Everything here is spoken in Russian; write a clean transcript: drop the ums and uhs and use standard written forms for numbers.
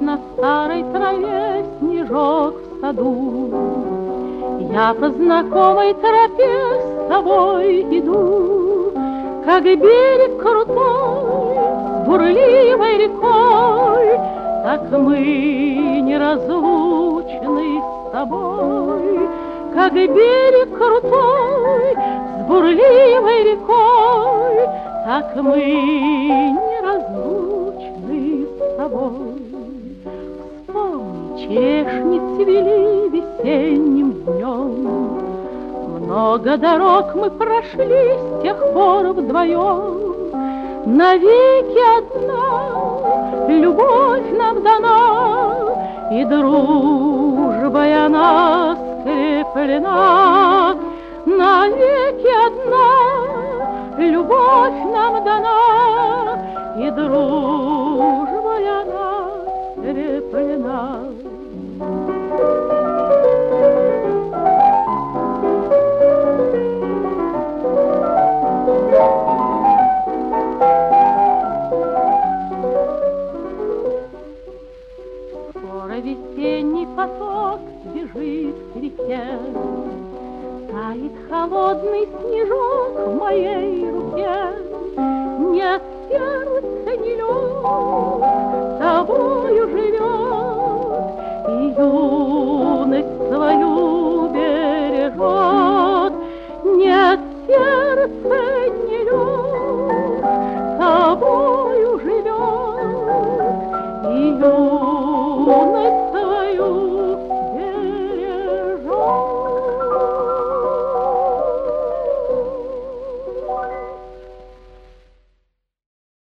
на старой траве снежок в саду. Я по знакомой тропе с тобой иду, как берег крутой с бурливой рекой, так мы неразлучны с тобой, как берег крутой с бурливой рекой, так мы неразлучны с тобой. Вспомни, черешни цвели весенним днем, много дорог мы прошли с тех пор вдвоем. Навеки одна любовь нам дана, и дружбой она скреплена. Навеки одна любовь нам дана, и дружбой она скреплена. Скоро весенний поток бежит к реке, тает холодный снежок в моей руке. Нет сердца, не лед, тобою же